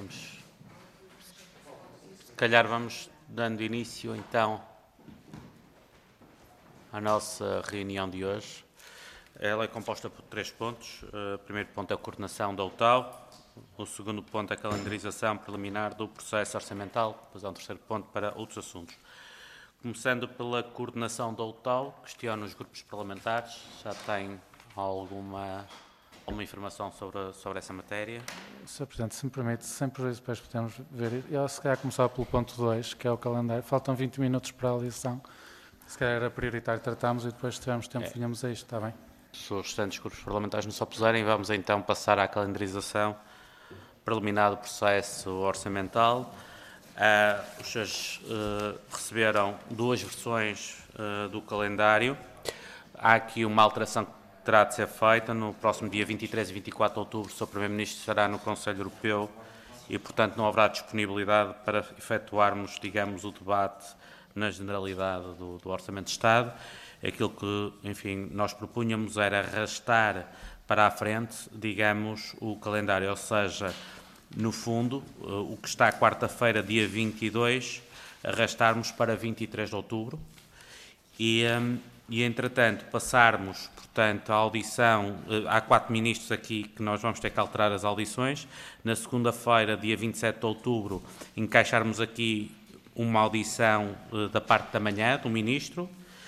Se calhar vamos dando início então à nossa reunião de hoje. Ela é composta por 3 pontos. O primeiro ponto é a coordenação da UTAU, o segundo ponto é a calendarização preliminar do processo orçamental, depois há um terceiro ponto para outros assuntos. Começando pela coordenação da UTAU, questiono os grupos parlamentares, já têm alguma informação sobre essa matéria? Sr. Presidente, se me permite, sem prejuízo, depois podemos ver. Eu se calhar começar pelo ponto 2, que é o calendário. Faltam 20 minutos para a audição. Se calhar era prioritário tratarmos e depois, se tivermos tempo, vinhamos a isto, está bem? Se os restantes grupos parlamentares não se opuserem, vamos então passar à calendarização preliminar do processo orçamental. Os senhores receberam 2 versões do calendário. Há aqui uma alteração que terá de ser feita. No próximo dia 23 e 24 de outubro, o Sr. Primeiro-Ministro estará no Conselho Europeu e, portanto, não haverá disponibilidade para efetuarmos, digamos, o debate na generalidade do Orçamento de Estado. Aquilo que, enfim, nós propunhamos era arrastar para a frente, digamos, o calendário, ou seja, no fundo, o que está quarta-feira, dia 22, arrastarmos para 23 de outubro e entretanto, passarmos, portanto, a audição, há 4 ministros aqui que nós vamos ter que alterar as audições. Na segunda-feira, dia 27 de outubro, encaixarmos aqui uma audição da parte da manhã do ministro.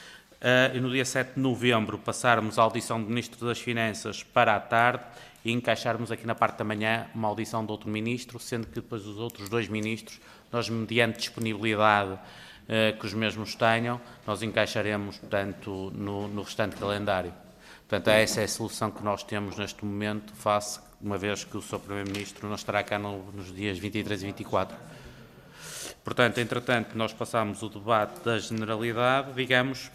E no dia 7 de novembro, passarmos a audição do Ministro das Finanças para a tarde e encaixarmos aqui na parte da manhã uma audição de outro ministro, sendo que depois os outros 2 ministros, nós, mediante disponibilidade que os mesmos tenham, nós encaixaremos, portanto, no restante calendário. Portanto, essa é a solução que nós temos neste momento, face, uma vez que o Sr. Primeiro-Ministro não estará cá nos dias 23 e 24. Portanto, entretanto, nós passamos o debate da generalidade, digamos,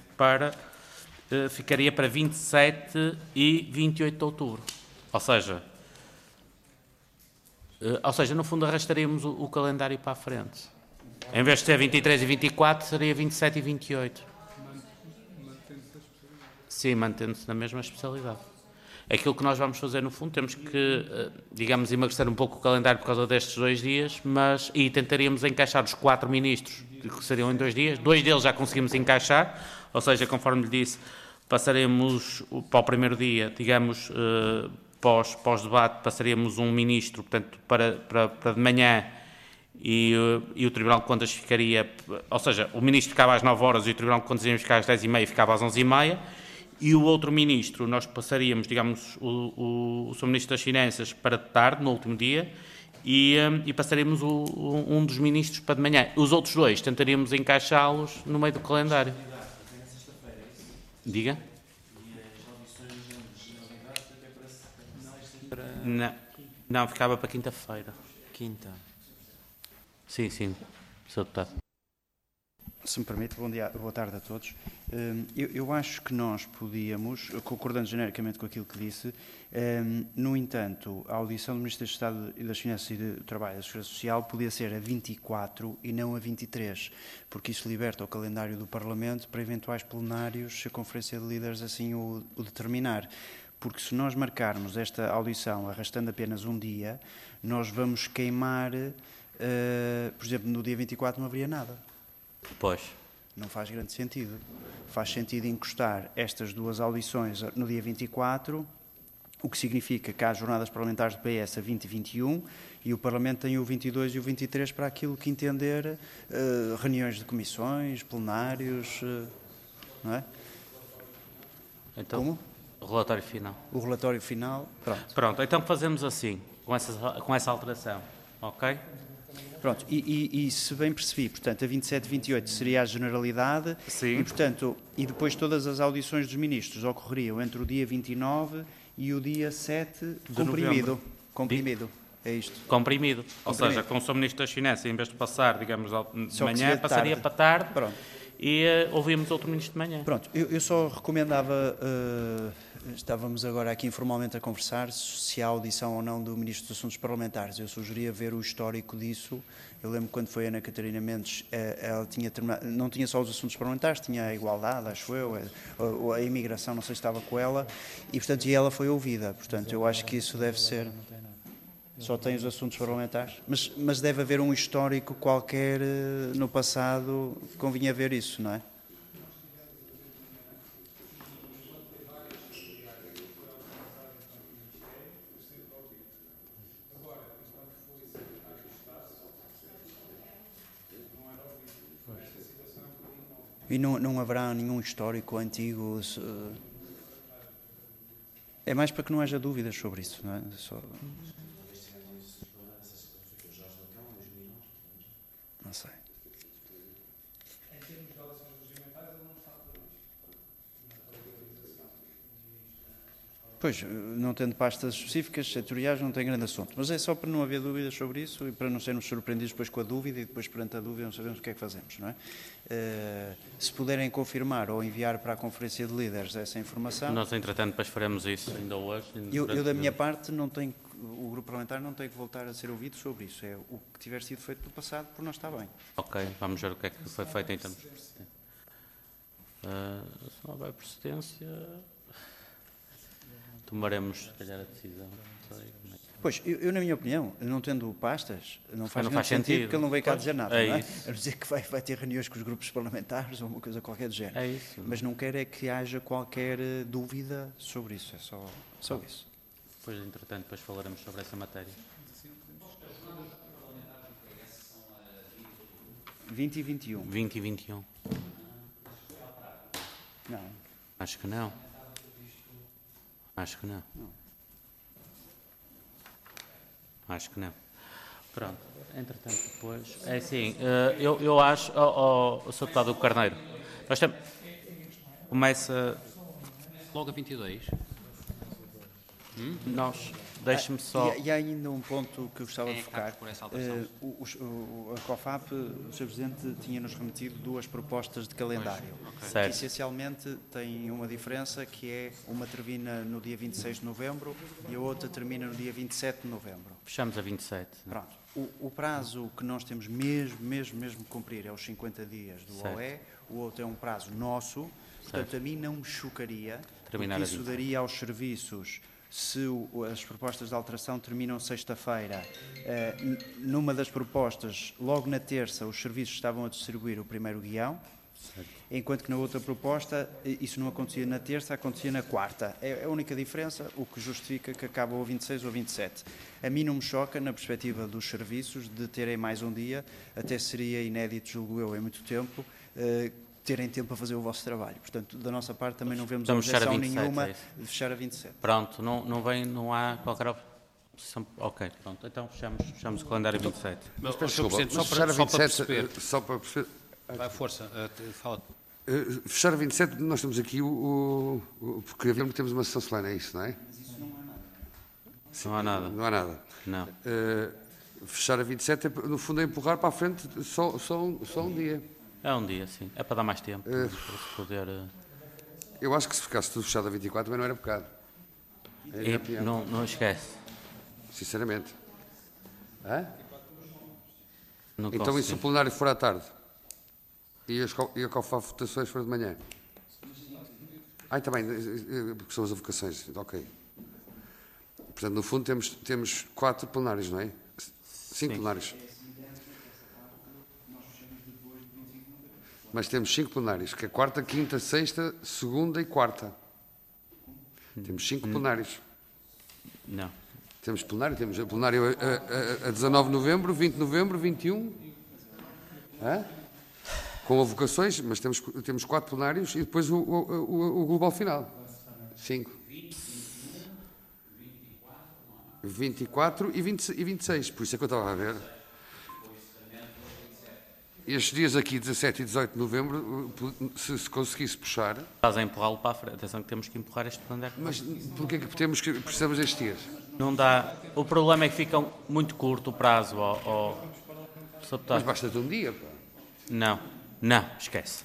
ficaria para 27 e 28 de outubro. Ou seja, no fundo, arrastaríamos o calendário para a frente. Em vez de ser 23 e 24, seria 27 e 28. Sim, mantendo-se na mesma especialidade. Aquilo que nós vamos fazer, no fundo, temos que, digamos, emagrecer um pouco o calendário por causa destes 2 dias, e tentaríamos encaixar os 4 ministros, que seriam em 2 dias. 2 deles já conseguimos encaixar, ou seja, conforme lhe disse, passaremos para o primeiro dia, digamos, pós-debate, passaríamos um ministro, portanto, para de manhã, e o Tribunal de Contas ficaria, ou seja, o ministro ficava às 9 horas e o Tribunal de Contas ia ficar às 10h30 e ficava às 11h30, e o outro ministro, nós passaríamos, digamos, o Sr. Ministro das Finanças para de tarde, no último dia, e passaremos um dos ministros para de manhã. Os outros 2 tentaríamos encaixá-los no meio do calendário. Diga? Não, ficava para quinta-feira. Quinta. Sim, Sr. Deputado. Se me permite, bom dia, boa tarde a todos. Eu acho que nós podíamos, concordando genericamente com aquilo que disse, no entanto, a audição do Ministro do Estado e das Finanças e do Trabalho e da Segurança Social podia ser a 24 e não a 23, porque isso liberta o calendário do Parlamento para eventuais plenários, se a Conferência de Líderes assim o determinar. Porque se nós marcarmos esta audição arrastando apenas um dia, nós vamos queimar, por exemplo, no dia 24 não haveria nada. Pois. Não faz grande sentido. Faz sentido encostar estas 2 audições no dia 24, o que significa que há jornadas parlamentares do PS a 20 e 21 e o Parlamento tem o 22 e o 23 para aquilo que entender, reuniões de comissões, plenários, não é? Então, como? O relatório final. O relatório final, pronto. Pronto, então fazemos assim, com essa alteração, ok? Pronto, e se bem percebi, portanto, a 27 e 28 seria a generalidade. Sim. E, portanto, e depois todas as audições dos ministros ocorreriam entre o dia 29 e o dia 7 comprimido. É isto. Comprimido. Ou seja, com o Sr. Ministro das Finanças, em vez de passar, digamos, de manhã, passaria tarde. para tarde. Pronto. E ouvíamos outro ministro de manhã. Pronto, eu só recomendava, estávamos agora aqui informalmente a conversar, se há audição ou não do Ministro dos Assuntos Parlamentares. Eu sugeria ver o histórico disso. Eu lembro quando foi a Ana Catarina Mendes, ela tinha terminado, não tinha só os assuntos parlamentares, tinha a igualdade, acho eu, a imigração, não sei se estava com ela, e portanto ela foi ouvida. Portanto, eu acho que isso deve ser... Só tem os assuntos parlamentares? Mas deve haver um histórico qualquer no passado, convinha ver isso, não é? E não haverá nenhum histórico antigo? É mais para que não haja dúvidas sobre isso, não é? Não sei. Pois, não tendo pastas específicas, setoriais, não tem grande assunto. Mas é só para não haver dúvidas sobre isso e para não sermos surpreendidos depois com a dúvida e depois perante a dúvida não sabemos o que é que fazemos, não é? Se puderem confirmar ou enviar para a Conferência de Líderes essa informação... Nós, entretanto, depois faremos isso ainda hoje. Eu da minha parte, o grupo parlamentar não tem que voltar a ser ouvido sobre isso. É o que tiver sido feito no passado, por não está bem. Ok, vamos ver o que é que foi feito em termos... Se não houver procedência... Tomaremos, se calhar, a decisão. Não sei como é que... Pois, eu, na minha opinião, não tendo pastas, não faz sentido, porque ele não veio cá dizer nada, não é? A dizer que vai ter reuniões com os grupos parlamentares ou uma coisa qualquer do género. É isso. Mas não quero é que haja qualquer dúvida sobre isso, é só isso. Depois, entretanto, depois falaremos sobre essa matéria. 20 e 21. 20 e 21. Não. Acho que não. Acho que não. Acho que não. Pronto. Entretanto, depois... É assim, eu acho... O Sr. Deputado Carneiro, nós temos... Começa... Logo a 22. Nós... Deixe-me só... E há ainda um ponto que eu gostava de focar. Por essa alteração? A COFAP, o Sr. Presidente, tinha-nos remetido 2 propostas de calendário, Certo. que essencialmente têm uma diferença, que é uma termina no dia 26 de novembro e a outra termina no dia 27 de novembro. Fechamos a 27. Pronto. O prazo que nós temos mesmo que cumprir é os 50 dias do Certo. OE, o outro é um prazo nosso, portanto a mim não me chocaria, Terminar porque a isso 27. daria aos serviços, se as propostas de alteração terminam sexta-feira, numa das propostas, logo na terça, os serviços estavam a distribuir o primeiro guião, certo. Enquanto que na outra proposta, isso não acontecia na terça, acontecia na quarta. É a única diferença, o que justifica que acaba ou 26 ou 27. A mim não me choca, na perspectiva dos serviços, de terem mais um dia, até seria inédito, julgo eu, em muito tempo, terem tempo a fazer o vosso trabalho. Portanto, da nossa parte também não vemos objeção nenhuma de fechar a 27. Pronto, não há qualquer oposição. Ok, pronto, então fechamos o calendário 27. Mas, Desculpa, só fechar a 27, só para perceber. Vai, força, fala. Fechar a 27, nós temos aqui porque temos uma sessão solene, é isso, não é? Não há nada. Não há nada. Não. Fechar a 27, no fundo, é empurrar para a frente só um dia. É um dia, sim. É para dar mais tempo para se poder... Eu acho que se ficasse tudo fechado a 24 também não era pecado. Não esquece. Sinceramente. Hã? Não então, e se o plenário for à tarde? E a COFAP votações for de manhã? Também, porque são as avocações. Ok. Portanto, no fundo, temos 4 plenários, não é? 5 plenários. Mas temos 5 plenários, que é quarta, quinta, sexta, segunda e quarta. Temos 5 plenários. Não. Temos plenário, temos a plenário a 19 de novembro, 20 de novembro, 21. Com avocações, mas temos 4 plenários e depois o global final. 5. 24 e 26, por isso é que eu estava a ver. Estes dias aqui, 17 e 18 de novembro, se conseguisse puxar... Estás a empurrá-lo para a frente. Atenção que temos que empurrar este calendário. Mas porquê que precisamos destes dias? Não dá. O problema é que fica muito curto o prazo. Mas basta-te um dia, pá. Não, esquece.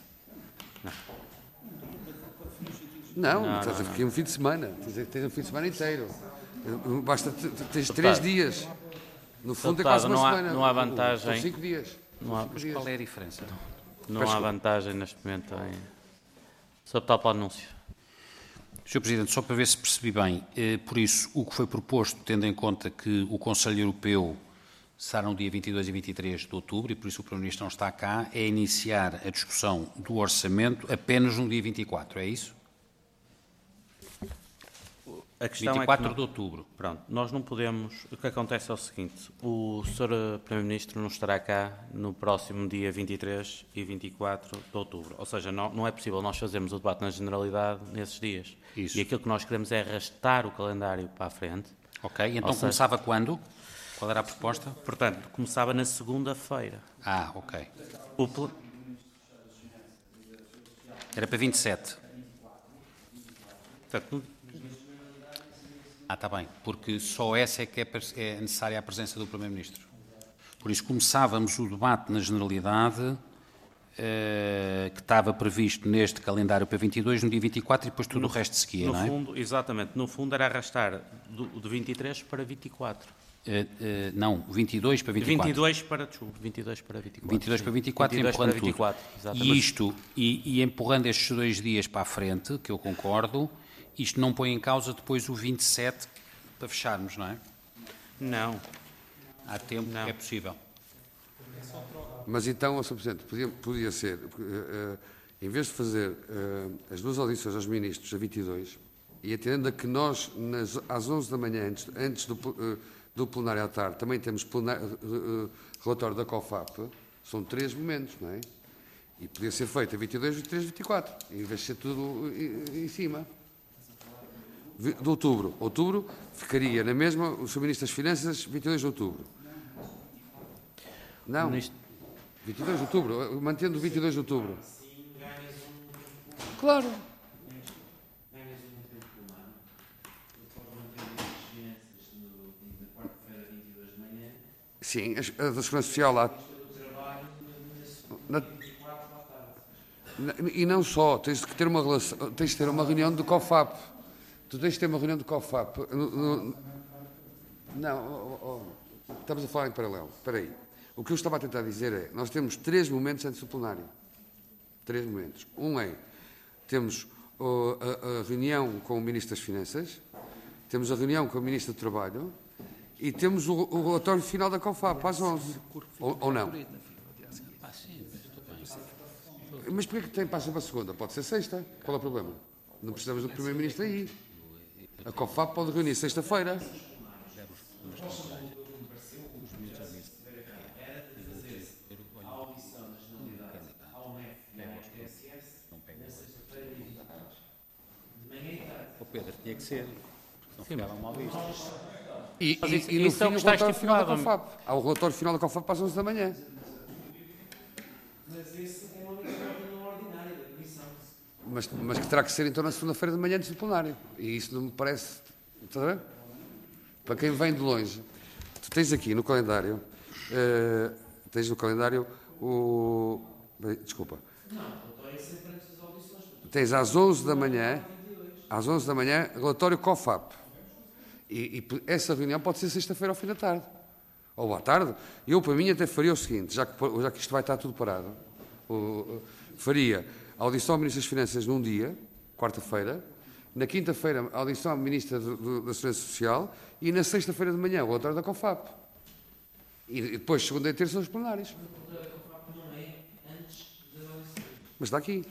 Não, estás a ficar um fim de semana. Tens um fim de semana inteiro. Basta, tens 3 dias. No fundo é quase uma semana. Não há vantagem. São 5 dias. Mas qual é a diferença? Não há vantagem neste momento em... Só para o anúncio. Sr. Presidente, só para ver se percebi bem, por isso, o que foi proposto, tendo em conta que o Conselho Europeu será no dia 22 e 23 de outubro, e por isso o Primeiro-Ministro não está cá, é iniciar a discussão do orçamento apenas no dia 24, é isso? A questão 24 é que de outubro. Pronto, nós não podemos... O que acontece é o seguinte, o Sr. Primeiro-Ministro não estará cá no próximo dia 23 e 24 de outubro. Ou seja, não é possível nós fazermos o debate na generalidade nesses dias. Isso. E aquilo que nós queremos é arrastar o calendário para a frente. Ok, então Ou seja, começava quando? Qual era a proposta? Portanto, começava na segunda-feira. Ah, ok. O pl- Era para 27. Portanto, Está bem, porque só essa é que é necessária a presença do Primeiro-Ministro. Por isso começávamos o debate na generalidade que estava previsto neste calendário para 22, no dia 24, e depois tudo o resto seguia, não é? fundo, exatamente, no fundo era arrastar de 23 para 24. Não, 22 para 24. 22 para 24. 22 para 24, 22 para empurrando 24, tudo. exatamente. E isto, e empurrando estes 2 dias para a frente, que eu concordo, isto não põe em causa depois o 27 para fecharmos, não é? Não. Há tempo, Não. é possível. Mas então, Sr. Presidente, podia ser, em vez de fazer as 2 audições aos ministros a 22, e atendendo a que nós, às 11 da manhã, antes do plenário à tarde, também temos relatório da COFAP, são 3 momentos, não é? E podia ser feito a 22, 23, 24, em vez de ser tudo em cima. De outubro. Outubro ficaria na mesma, o Sr. Ministro das Finanças, 22 de outubro. Não, 22 de outubro, mantendo 22 de outubro. Claro. Sim, a da Segurança Social lá. E não só, tens que ter uma relação, tens de ter uma reunião do COFAP. Tu tens de ter uma reunião do COFAP. Não, estamos a falar em paralelo. Espera aí. O que eu estava a tentar dizer é, nós temos 3 momentos antes do plenário. 3 momentos. Um é, temos a reunião com o Ministro das Finanças, temos a reunião com o Ministro do Trabalho e temos o relatório final da COFAP às 11. Ou não? Mas porquê que passa para a segunda? Pode ser sexta. Qual é o problema? Não precisamos do Primeiro-Ministro aí. A COFAP pode reunir sexta-feira. O Pedro tinha que ser, não ficava mal visto. E no isso fim, é o que o está relatório final da estipulado. COFAP. Há o relatório final da COFAP às 11 da manhã. Mas que terá que ser então na segunda-feira de manhã antes do plenário. E isso não me parece. Está a ver? Para quem vem de longe, tu tens aqui no calendário. O. Desculpa. Tens às 11 da manhã. Às 11 da manhã, relatório COFAP. E essa reunião pode ser sexta-feira ao fim da tarde. Ou à tarde. Eu, para mim, até faria o seguinte, já que isto vai estar tudo parado, faria a audição ao Ministro das Finanças num dia, quarta-feira, na quinta-feira a audição à Ministra da Segurança Social e na sexta-feira de manhã o relatório da COFAP. E depois, segunda e terça, os plenários. Mas está aqui.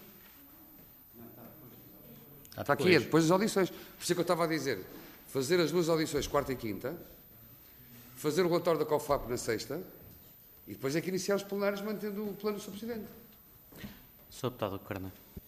Está aqui, é depois das audições. Por isso é que eu estava a dizer, fazer as 2 audições, quarta e quinta, fazer o relatório da COFAP na sexta, e depois é que iniciar os plenários mantendo o plano do Sr. Presidente. Sr. Deputado Carneiro.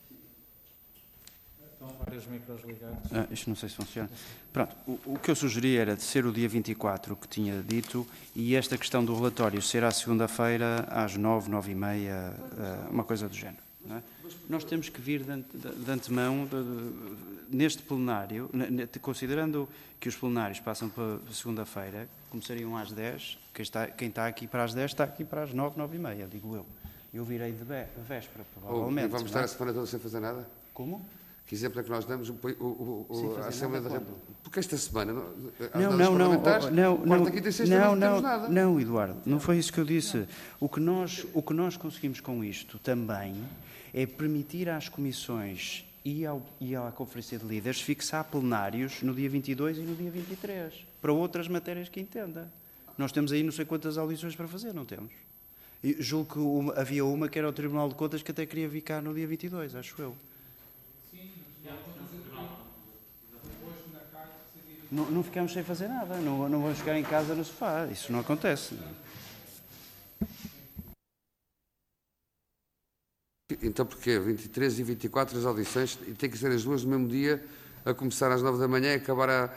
Estão vários micros ligados. Isto não sei se funciona. Pronto, o que eu sugeri era de ser o dia 24, que tinha dito, e esta questão do relatório ser à segunda-feira, às 9, 9h30, uma coisa do género. Não é? Nós temos que vir de antemão, neste plenário, considerando que os plenários passam para segunda-feira, começariam às 10, quem está aqui para as 10 está aqui para as 9, 9h30, digo eu. Eu virei de véspera, provavelmente. Vamos estar a semana toda sem fazer nada? Como? Que exemplo é que nós damos a Assembleia da República? Porque esta semana, quarta, quinta e sexta, não temos nada. Não, Eduardo, não foi isso que eu disse. O que nós conseguimos com isto também é permitir às comissões e à Conferência de Líderes fixar plenários no dia 22 e no dia 23, para outras matérias que entenda. Nós temos aí não sei quantas audições para fazer, não temos? E julgo que havia uma que era o Tribunal de Contas que até queria vir cá no dia 22, acho eu. Não ficamos sem fazer nada, não vamos ficar em casa no sofá, isso não acontece. Então porquê? 23 e 24 as audições e tem que ser as duas no mesmo dia, a começar às 9 da manhã e acabar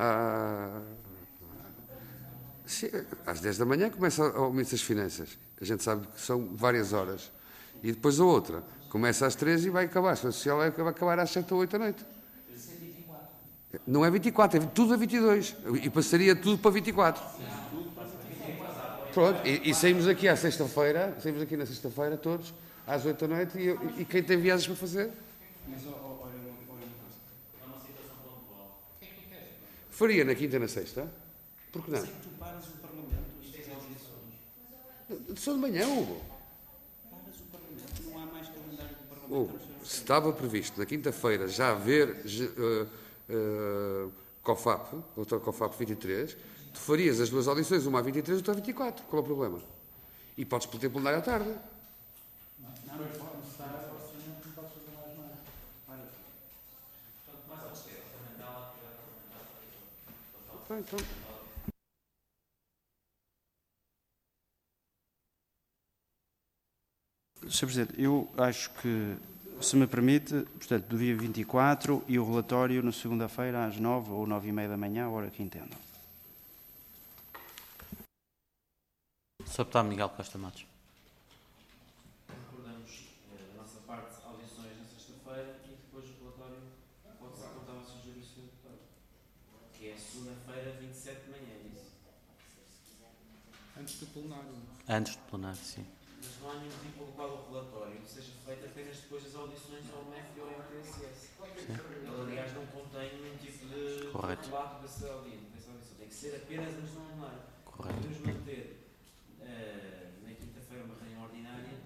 Sim, às 10 da manhã começa ao Ministro das Finanças. A gente sabe que são várias horas. E depois a outra começa às 13 e vai acabar. A Segurança Social vai acabar às 7 ou 8 da noite. Não é 24, é tudo a 22. E passaria tudo para 24. Pronto, e saímos aqui à sexta-feira, saímos aqui na sexta-feira todos, às 8 da noite, e quem tem viagens para fazer? Faria na quinta e na sexta? Por que não? Só de manhã, Hugo. Hugo, se estava previsto na quinta-feira já haver COFAP, outra COFAP 23, tu farias as duas audições, uma a 23 e outra a 24. Qual é o problema? E podes ter plenário à tarde. Então. Sr. Presidente, eu acho que, se me permite, portanto, do dia 24 e o relatório na segunda-feira às 9 ou 9h30 da manhã, a hora que entendam. Sr. Deputado Miguel Costa Matos. Recordamos, da nossa parte, audições na sexta-feira e depois o relatório pode ser contado ao Sr. Juiz do Deputado, que é segunda-feira, 27 de manhã, é isso? Antes do plenário. Antes do plenário, sim. Mas não há nenhum motivo pelo qual o relatório seja feito apenas depois das audições ao MEF e ao MTSS. Ele, aliás, não contém nenhum tipo de relato dessa audição. Tem que ser apenas antes do plenário. Podemos manter na quinta-feira uma reunião ordinária,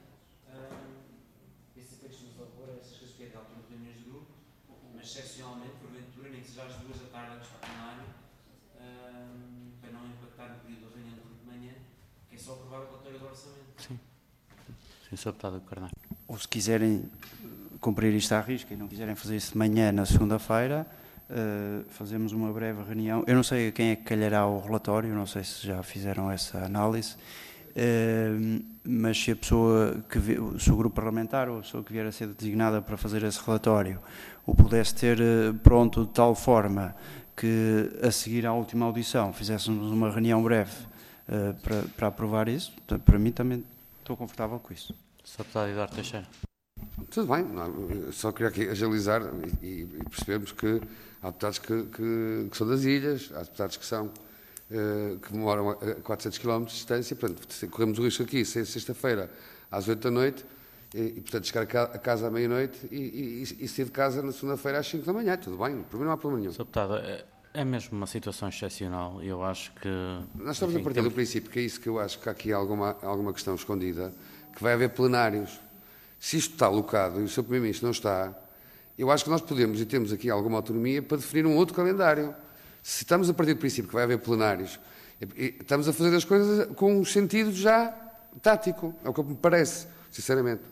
esse texto nos opor a essas coisas que é de altura de reuniões de grupo, mas excepcionalmente, porventura, nem que seja às 2 da tarde antes do plenário, para não impactar no período da reunião do grupo de manhã, que é só aprovar o relatório do orçamento. Sim. Sim, Sr. Deputado Carneiro. Ou se quiserem cumprir isto à risca e não quiserem fazer isso de manhã na segunda-feira, fazemos uma breve reunião. Eu não sei a quem é que calhará o relatório, não sei se já fizeram essa análise, mas se a pessoa, se o grupo parlamentar ou a pessoa que vier a ser designada para fazer esse relatório o pudesse ter pronto de tal forma que a seguir à última audição fizéssemos uma reunião breve para aprovar isso, para mim também estou confortável com isso. Sr. Deputado Eduardo Teixeira. Tudo bem, não, só queria aqui agilizar e percebermos que há deputados que são das ilhas, há deputados que moram a 400 km de distância, portanto, corremos o risco aqui, sexta-feira às 8 da noite, e portanto, chegar a casa à meia-noite e sair de casa na segunda-feira às 5 da manhã, tudo bem, para mim não há problema nenhum. Sr. Deputado, é mesmo uma situação excepcional e eu acho que... Nós estamos a partir do princípio, que é isso que eu acho que há aqui alguma questão escondida, que vai haver plenários. Se isto está alocado e o Sr. Primeiro-Ministro não está, eu acho que nós podemos e temos aqui alguma autonomia para definir um outro calendário. Se estamos a partir do princípio que vai haver plenários, estamos a fazer as coisas com um sentido já tático, é o que me parece, sinceramente.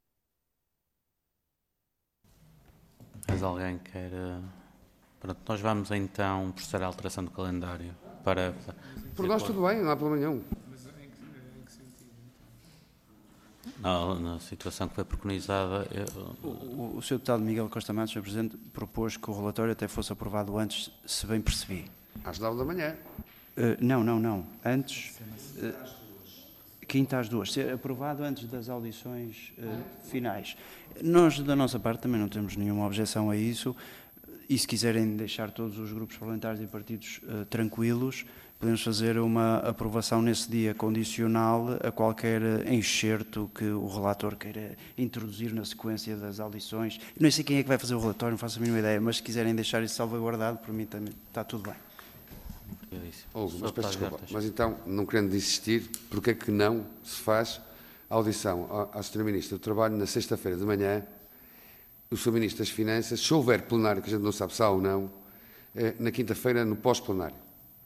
Mas alguém quer... Pronto, nós vamos então processar a alteração do calendário para... Por nós tudo bem, não há problema nenhum. Na situação que foi preconizada... O Sr. Deputado Miguel Costa Matos, Sr. Presidente, propôs que o relatório até fosse aprovado antes, se bem percebi. Às 9 da manhã. Não. Antes... Quinta às 2. Ser aprovado antes das audições finais. Nós, da nossa parte, também não temos nenhuma objeção a isso. E se quiserem deixar todos os grupos parlamentares e partidos tranquilos, podemos fazer uma aprovação nesse dia condicional a qualquer enxerto que o relator queira introduzir na sequência das audições. Não sei quem é que vai fazer o relatório, não faço a mínima ideia, mas se quiserem deixar isso salvaguardado, por mim também está tudo bem. Mas peço desculpa, mas então, não querendo insistir, porque é que não se faz a audição à Sra. Ministra do Trabalho na sexta-feira de manhã, o Sr. Ministro das Finanças, se houver plenário, que a gente não sabe se há ou não, na quinta-feira, no pós-plenário.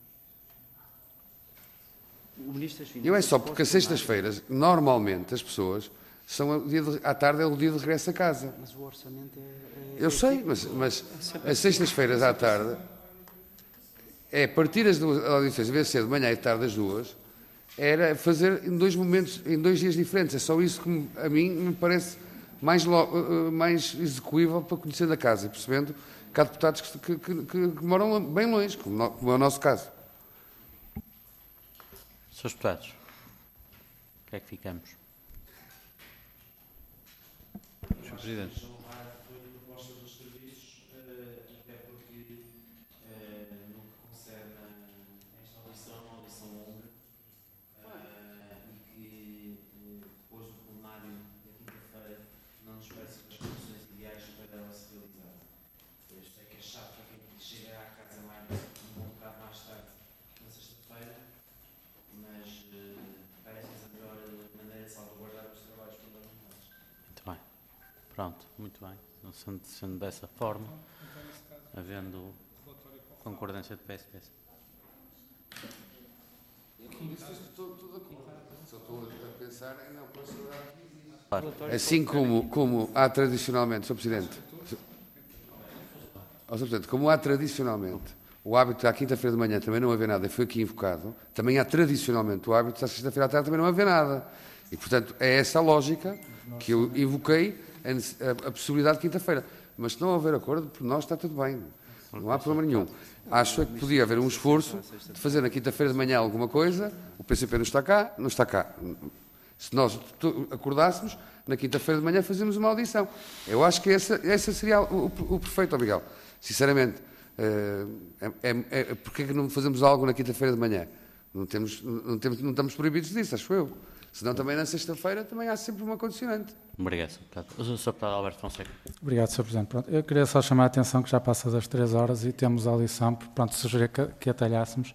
O Ministro das Finanças... Eu é só porque as sextas-feiras, normalmente, as pessoas, à tarde é o dia de regresso a casa. Mas o orçamento Eu sei, mas as sextas-feiras à tarde, partir as duas audições, em vez de ser de manhã e de tarde as duas, era fazer em 2 momentos, em 2 dias diferentes. É só isso que a mim me parece mais execuível para conhecer a casa e percebendo que há deputados que moram bem longe, como é o nosso caso. Senhores deputados, o que é que ficamos? Sr. Presidente. Pronto, muito bem. Não sendo dessa forma, havendo concordância de PSPS. Só estou a pensar em não considerar. Assim como há tradicionalmente, Sr. Presidente, como há tradicionalmente o hábito à quinta-feira de manhã também não haver nada, e foi aqui invocado, também há tradicionalmente o hábito à sexta-feira à tarde também não haver nada. E, portanto, é essa a lógica que eu invoquei, a possibilidade de quinta-feira. Mas se não houver acordo, por nós está tudo bem. Não há problema nenhum. Acho que podia haver um esforço de fazer na quinta-feira de manhã alguma coisa. O PCP não está cá, não está cá. Se nós acordássemos, na quinta-feira de manhã fazemos uma audição. Eu acho que esse seria o perfeito, Miguel. Sinceramente, porque é que não fazemos algo na quinta-feira de manhã? Não estamos proibidos disso, acho eu. Senão também na sexta-feira também há sempre uma condicionante. Obrigado, Sr. Deputado. O Sr. Deputado Alberto Fonseca. Obrigado, Sr. Presidente. Pronto, eu queria só chamar a atenção que já passa das 3 horas e temos a lição, pronto, sugerir que atalhássemos.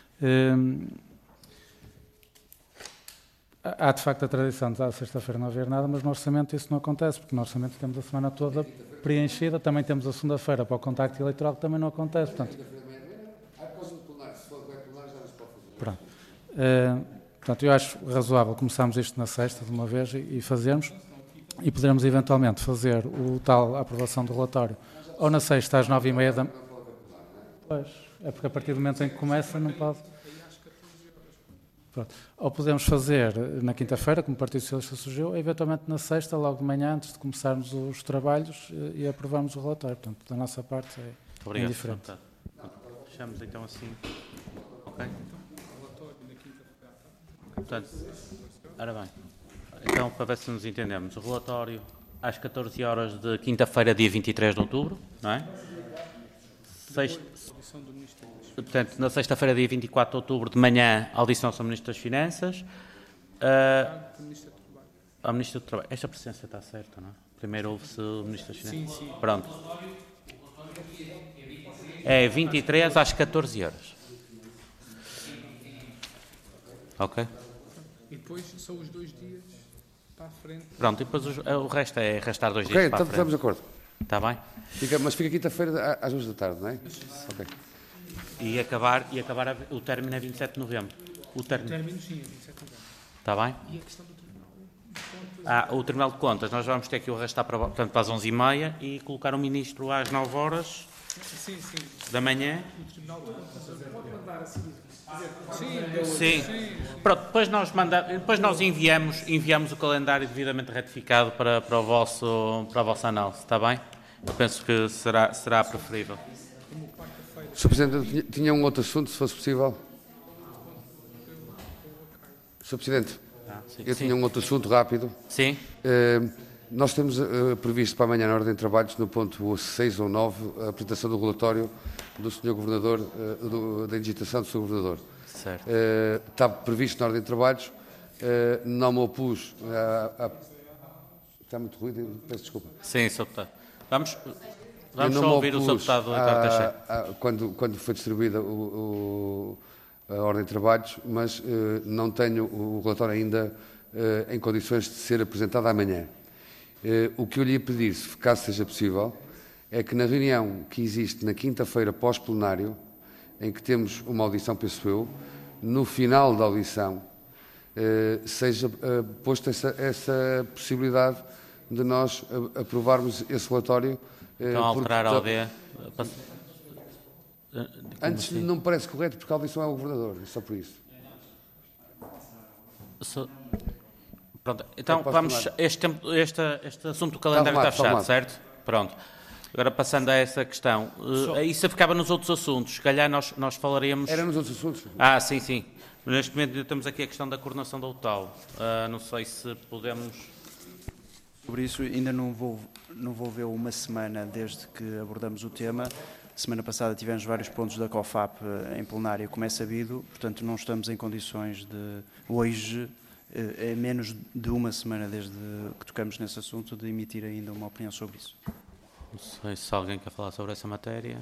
Há de facto a tradição de à sexta-feira não haver nada, mas no orçamento isso não acontece, porque no orçamento temos a semana toda preenchida, também temos a segunda-feira para o contacto eleitoral que também não acontece. Portanto, pronto. Portanto, eu acho razoável começarmos isto na sexta de uma vez e fazermos, e podermos eventualmente fazer o tal aprovação do relatório ou na sexta às 9h30 da... Pois, é porque a partir do momento em que começa não pode... Pronto. Ou podemos fazer na quinta-feira, como o Partido Socialista sugeriu, ou eventualmente na sexta, logo de manhã, antes de começarmos os trabalhos e aprovarmos o relatório. Portanto, da nossa parte é indiferente. Fechamos então assim. Ok? Portanto, ora bem, então para ver se nos entendemos, o relatório às 14 horas de quinta-feira, dia 23 de outubro, não é? Portanto, na sexta-feira, dia 24 de outubro, de manhã, audição ao Ministro das Finanças. Ao Ministro do Trabalho. Esta presença está certa, não é? Primeiro ouve-se o Ministro das Finanças. Sim. Pronto. É 23 às 14 horas. Ok? E depois são os 2 dias para a frente. Pronto, e depois o resto é arrastar 2 dias para a frente. Ok, estamos de acordo. Está bem? Mas fica quinta-feira às 2 da tarde, não é? Ok. E acabar o término é 27 de novembro. O término sim, é 27 de novembro. Está bem? E a questão do Tribunal de Contas? O Tribunal de Contas, nós vamos ter que o arrastar para as 11h30 e colocar o Ministro às 9 horas da manhã. O Tribunal de Contas pode mandar a seguir. Sim. Pronto, depois nós enviamos o calendário devidamente retificado para a vossa análise, está bem? Eu penso que será preferível. Sr. Presidente, eu tinha um outro assunto, se fosse possível. Sr. Presidente, eu tinha um outro assunto rápido. Sim. Nós temos previsto para amanhã na ordem de trabalhos, no ponto 6 ou 9, a apresentação do relatório do Sr. Governador, da indigitação do Sr. Governador. Certo. Está previsto na ordem de trabalhos, não me opus Está muito ruído, peço desculpa. Sim, Sr. Deputado. Vamos só ouvir o Sr. Deputado Teixeira. Quando foi distribuída a ordem de trabalhos, mas não tenho o relatório ainda em condições de ser apresentado amanhã. O que eu lhe ia pedir, se caso seja possível, é que na reunião que existe na quinta-feira pós-plenário, em que temos uma audição, penso eu, no final da audição, seja posta essa possibilidade de nós aprovarmos esse relatório. Então, alterar a OD. Antes assim? não me parece correto, porque a audição é o governador, é só por isso. Pronto, então vamos. Este assunto do calendário está fechado, certo? Pronto. Agora, passando a essa questão, isso ficava nos outros assuntos. Se calhar nós falaríamos. Era nos outros assuntos? Sim. Neste momento temos aqui a questão da coordenação da UTAL. Não sei se podemos. Sobre isso, ainda não vou ver uma semana desde que abordamos o tema. Semana passada tivemos vários pontos da COFAP em plenário, como é sabido, portanto não estamos em condições de, hoje, é menos de uma semana desde que tocamos nesse assunto, de emitir ainda uma opinião sobre isso. Não sei se alguém quer falar sobre essa matéria.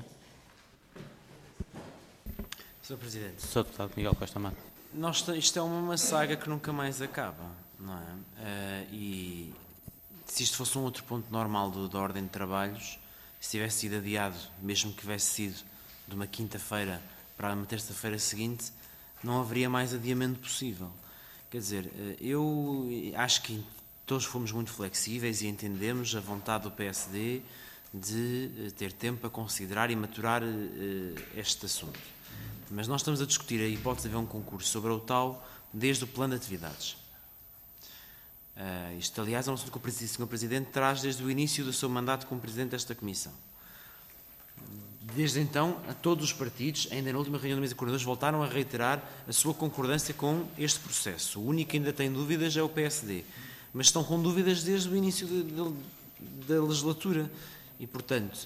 Sr. Presidente. Sr. Deputado Miguel Costa Mato. Isto é uma saga que nunca mais acaba, não é? E se isto fosse um outro ponto normal da ordem de trabalhos, se tivesse sido adiado, mesmo que tivesse sido de uma quinta-feira para uma terça-feira seguinte, não haveria mais adiamento possível. Quer dizer, eu acho que todos fomos muito flexíveis e entendemos a vontade do PSD de ter tempo para considerar e maturar este assunto. Mas nós estamos a discutir a hipótese de haver um concurso sobre a UTAL desde o plano de atividades. Isto, aliás, é um assunto que o Sr. Presidente traz desde o início do seu mandato como Presidente desta Comissão. Desde então, a todos os partidos, ainda na última reunião da mesa de coordenadores, voltaram a reiterar a sua concordância com este processo. O único que ainda tem dúvidas é o PSD, mas estão com dúvidas desde o início da legislatura. E, portanto,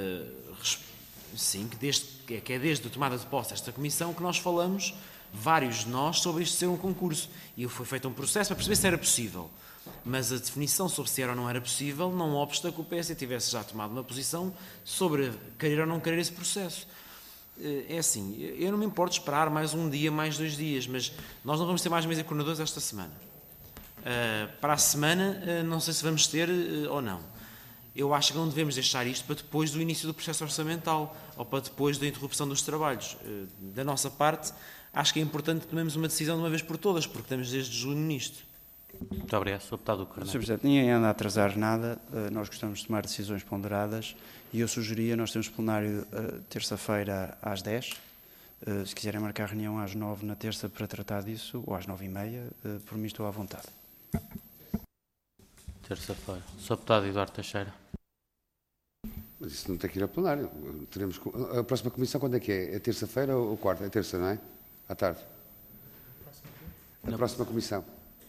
sim, que é desde a tomada de posse desta Comissão que nós falamos, vários de nós, sobre isto ser um concurso. E foi feito um processo para perceber se era possível. Mas a definição sobre se era ou não era possível não obsta que o PSD tivesse já tomado uma posição sobre querer ou não querer esse processo. É assim, eu não me importo esperar mais um dia, mais 2 dias, mas nós não vamos ter mais mesa de coordenadores esta semana. Para a semana, não sei se vamos ter ou não. Eu acho que não devemos deixar isto para depois do início do processo orçamental ou para depois da interrupção dos trabalhos. Da nossa parte, acho que é importante que tomemos uma decisão de uma vez por todas, porque estamos desde junho nisto. Muito obrigado, Sr. Deputado Carneiro. Sr. Presidente, ninguém anda a atrasar nada, nós gostamos de tomar decisões ponderadas e eu sugeria, nós temos plenário terça-feira às 10, se quiserem marcar reunião às 9 na terça para tratar disso, ou às 9h30, por mim estou à vontade. Terça-feira. Sr. Deputado Eduardo Teixeira. Mas isso não tem que ir ao plenário. Teremos, a próxima comissão quando é que é? É terça-feira ou quarta? É terça, não é? À tarde. A próxima comissão.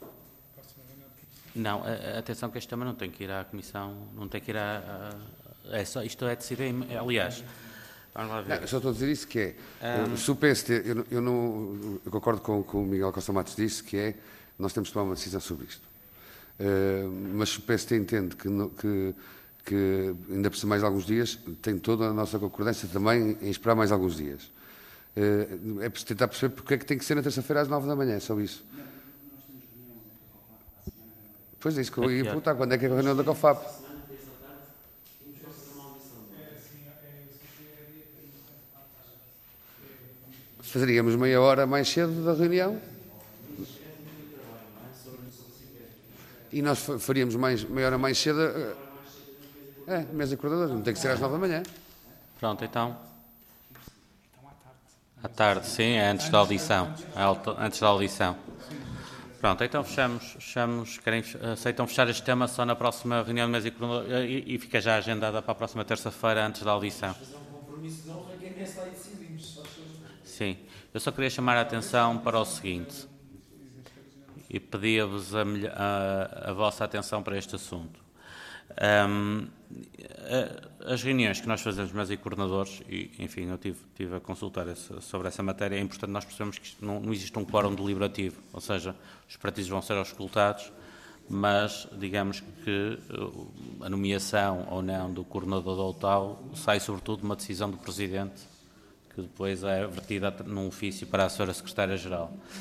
Não, atenção que este tema não tem que ir à Comissão, não tem que ir isto é decidido, aliás, vamos lá ver. Não, só estou a dizer isso que é, se o PSD, eu concordo com o que o Miguel Costa Matos disse, que é, nós temos de tomar uma decisão sobre isto. Mas se o PSD entende que ainda precisa mais alguns dias, tem toda a nossa concordância também em esperar mais alguns dias. É preciso tentar perceber porque é que tem que ser na terça-feira às 9 da manhã, só isso. Pois é isso que eu ia perguntar, quando é que é a reunião da COFAP? Fazeríamos meia hora mais cedo da reunião e nós faríamos meia hora mais cedo mesa de coordenadores, não tem que ser às 9 da manhã. Pronto, então. À tarde, sim, é antes da audição. Antes da audição. Pronto, então fechamos, aceitam fechar este tema só na próxima reunião de mesa e fica já agendada para a próxima terça-feira antes da audição. Sim, eu só queria chamar a atenção para o seguinte e pedia-vos a vossa atenção para este assunto. As reuniões que nós fazemos, mesa e coordenadores, e enfim, eu tive a consultar sobre essa matéria, é importante nós percebemos que não existe um quórum deliberativo, ou seja, os partidos vão ser auscultados, mas digamos que a nomeação ou não do coordenador da UTAL sai sobretudo de uma decisão do Presidente, que depois é vertida num ofício para a Sra. Secretária-Geral.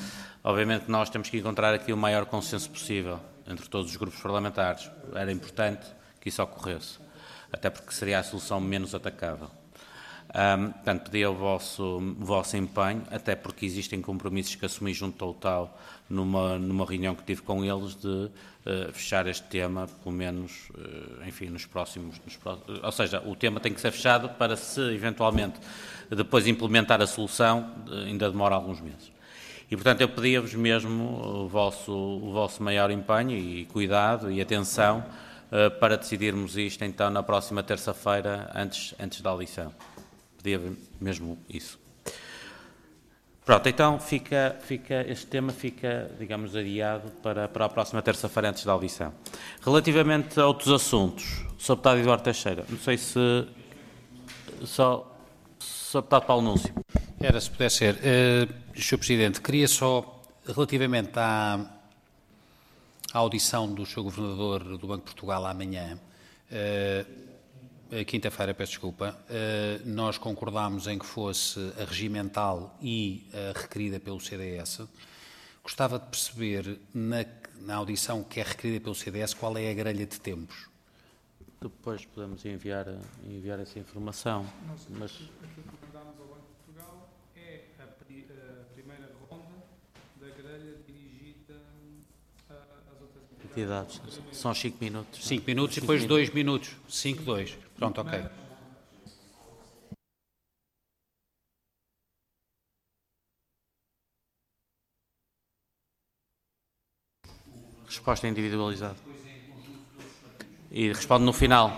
Obviamente nós temos que encontrar aqui o maior consenso possível entre todos os grupos parlamentares. Era importante que isso ocorresse, até porque seria a solução menos atacável. Portanto, pedi o vosso empenho, até porque existem compromissos que assumi junto ao TAL numa reunião que tive com eles de fechar este tema, pelo menos, enfim, nos próximos... Ou seja, o tema tem que ser fechado para, se eventualmente depois implementar a solução, ainda demora alguns meses. E, portanto, eu pedia-vos mesmo o vosso maior empenho e cuidado e atenção para decidirmos isto, então, na próxima terça-feira, antes da audição. Pedia mesmo isso. Pronto, então este tema fica, digamos, adiado para a próxima terça-feira antes da audição. Relativamente a outros assuntos, Sr. Deputado Eduardo Teixeira, não sei se Sr. Deputado Paulo Núncio. Era, se puder ser. Sr. Presidente, queria só, relativamente à audição do Sr. Governador do Banco de Portugal amanhã, quinta-feira, peço desculpa, nós concordámos em que fosse a regimental e a requerida pelo CDS. Gostava de perceber, na audição que é requerida pelo CDS, qual é a grelha de tempos. Depois podemos enviar essa informação. Mas Aquilo que mandámos ao Banco de Portugal é a primeira ronda da grelha dirigida às outras entidades. São 5 minutos. 5 minutos e depois 2 minutos. 5, 2. Pronto, ok. Resposta individualizada. E responde no final.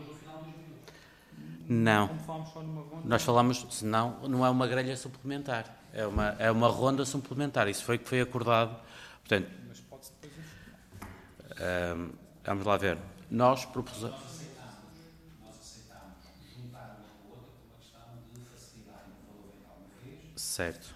Não. Nós falamos, senão não é uma grelha suplementar. É uma ronda suplementar. Isso foi o que foi acordado. Portanto, vamos lá ver. Nós propusemos. Certo.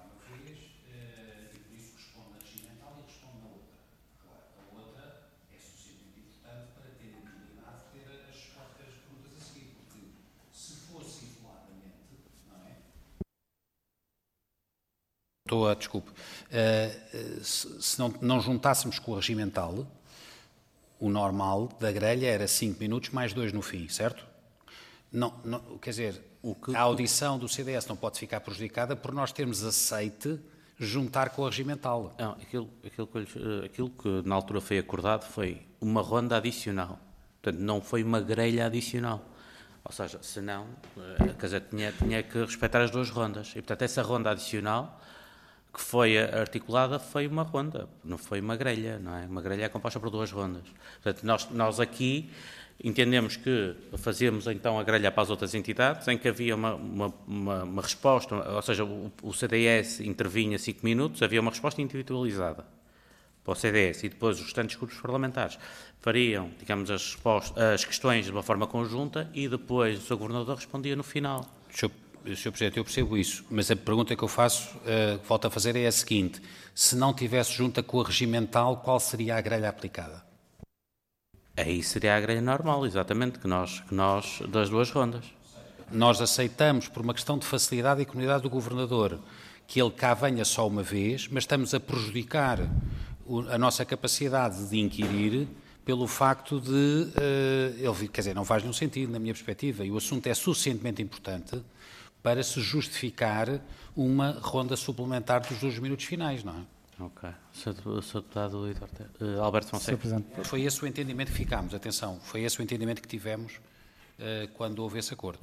Desculpe. Se não juntássemos com o regimental, o normal da grelha era 5 minutos mais 2 no fim, certo? Não, quer dizer, a audição do CDS não pode ficar prejudicada por nós termos aceite juntar com a regimental. Não, aquilo que na altura foi acordado foi uma ronda adicional. Portanto, não foi uma grelha adicional. Ou seja, senão, quer dizer, tinha que respeitar as duas rondas. E, portanto, essa ronda adicional que foi articulada foi uma ronda, não foi uma grelha, não é? Uma grelha é composta por duas rondas. Portanto, nós aqui entendemos que fazíamos então a grelha para as outras entidades, em que havia uma resposta, ou seja, o CDS intervinha 5 minutos, havia uma resposta individualizada para o CDS e depois os restantes grupos parlamentares fariam, digamos, as questões de uma forma conjunta e depois o Sr. Governador respondia no final. Sr. Presidente, eu percebo isso, mas a pergunta que eu faço, volto a fazer, é a seguinte: se não tivesse junta com a regimental, qual seria a grelha aplicada? Aí seria a grelha normal, exatamente, que nós das duas rondas. Nós aceitamos, por uma questão de facilidade e comunidade do Governador, que ele cá venha só uma vez, mas estamos a prejudicar a nossa capacidade de inquirir pelo facto de ele, quer dizer, não faz nenhum sentido na minha perspectiva, e o assunto é suficientemente importante para se justificar uma ronda suplementar dos 2 minutos finais, não é? Ok. Sr. Deputado Alberto Fonseca. Foi esse o entendimento que ficámos, atenção, foi esse o entendimento que tivemos quando houve esse acordo.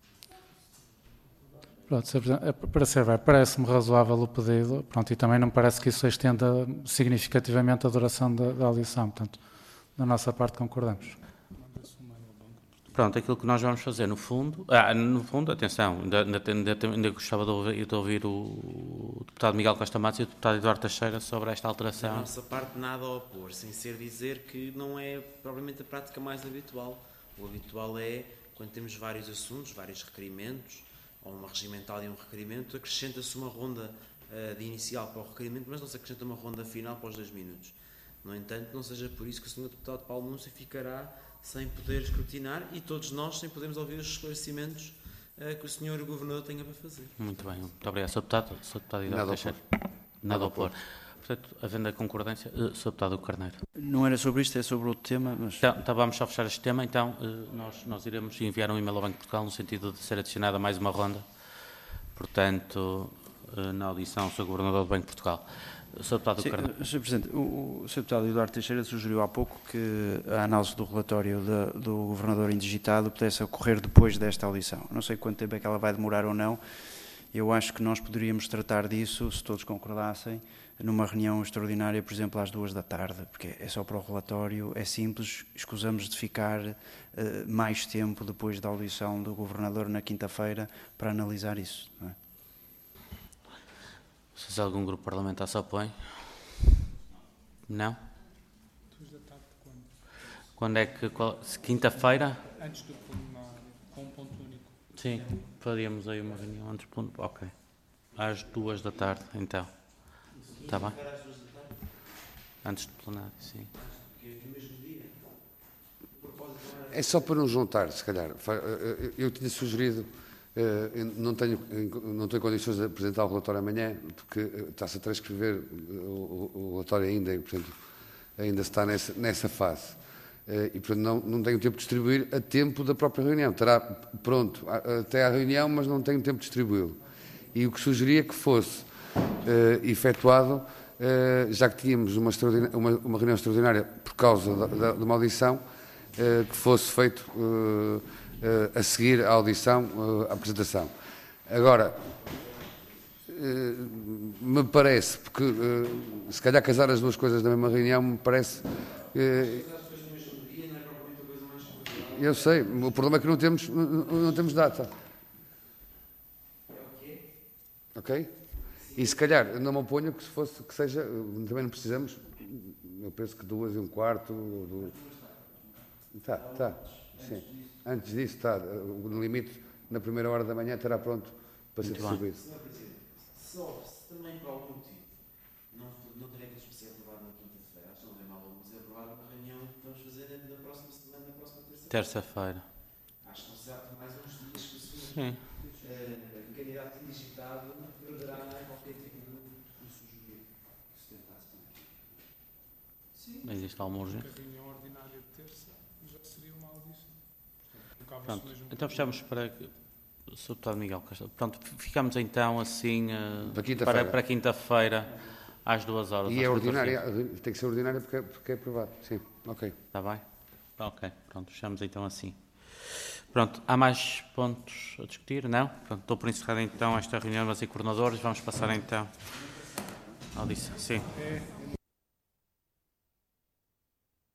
Pronto, Sr. Presidente, para ser breve, parece-me razoável o pedido, pronto, e também não parece que isso estenda significativamente a duração da audição, portanto, da nossa parte concordamos. Pronto, aquilo que nós vamos fazer no fundo, atenção, ainda gostava de ouvir o deputado Miguel Costa Matos e o deputado Eduardo Teixeira sobre esta alteração. Da nossa parte, nada a opor, sem ser dizer que não é propriamente a prática mais habitual. O habitual é, quando temos vários assuntos, vários requerimentos, ou uma regimental e um requerimento, acrescenta-se uma ronda de inicial para o requerimento, mas não se acrescenta uma ronda final para os 2 minutos. No entanto, não seja por isso que o Sr. Deputado Paulo Núncio ficará sem poder escrutinar e todos nós sem podermos ouvir os esclarecimentos que o Sr. Governador tenha para fazer. Muito bem, muito obrigado. Sr. Deputado Eduardo Teixeira. Nada a opor. Portanto, havendo a concordância, Sr. Deputado Carneiro. Não era sobre isto, é sobre outro tema, mas... Então, vamos só fechar este tema, então nós iremos enviar um e-mail ao Banco de Portugal no sentido de ser adicionada mais uma ronda, portanto, na audição ao Sr. Governador do Banco de Portugal. Sr. Deputado Carneiro. Sr. Presidente, o Sr. Deputado Eduardo Teixeira sugeriu há pouco que a análise do relatório do Governador indigitado pudesse ocorrer depois desta audição. Não sei quanto tempo é que ela vai demorar ou não. Eu acho que nós poderíamos tratar disso, se todos concordassem, numa reunião extraordinária, por exemplo, às 2 da tarde, porque é só para o relatório, é simples, escusamos de ficar mais tempo depois da audição do Governador na quinta-feira para analisar isso. Não é? Se algum grupo parlamentar se opõe? Não? 2 da tarde quando? Quando é que... Quinta-feira? Antes do plenário, com um ponto único. Sim, faríamos aí uma reunião antes do... Ok. Às 2 da tarde, então. Está bem? Antes do plenário, sim. É só para nos juntar, se calhar. Eu tinha sugerido, não tenho condições de apresentar o relatório amanhã, porque está-se a transcrever o relatório ainda, e, portanto, ainda está nessa fase. E, portanto, não tenho tempo de distribuir a tempo da própria reunião. Estará pronto até à reunião, mas não tenho tempo de distribuí-lo. E o que sugeria que fosse efetuado, já que tínhamos uma reunião extraordinária por causa de uma audição, que fosse feito a seguir à audição, a apresentação. Agora, me parece, porque se calhar casar as duas coisas na mesma reunião, me parece... eu sei, o problema é que não temos data. Ok? E se calhar, não me oponho que seja, também não precisamos, eu penso que 2:15, Tá, sim. Antes disso, está, no limite, na primeira hora da manhã estará pronto para ser distribuído. Se também por algum motivo não terem que ser aprovado na quinta-feira, acho que não tem mal algum ser aprovado na reunião que vamos fazer na próxima semana, na próxima terça-feira. Acho que não se há mais uns dias que o segundo candidato indigitado perderá qualquer tipo de sujeito que se tentasse. Sim. Existe alguma urgência? A reunião ordinária de terça já seria uma audição. Pronto, então fechamos para... Sr. Deputado Miguel Castelo. Pronto, ficamos então assim para quinta-feira às 2 horas. E é ordinária, tem que ser ordinária porque é aprovado. Sim, ok. Está bem? Ok, pronto, fechamos então assim. Pronto, há mais pontos a discutir? Não? Pronto, estou por encerrar então esta reunião das coordenadores. Vamos passar então à audição. Sim.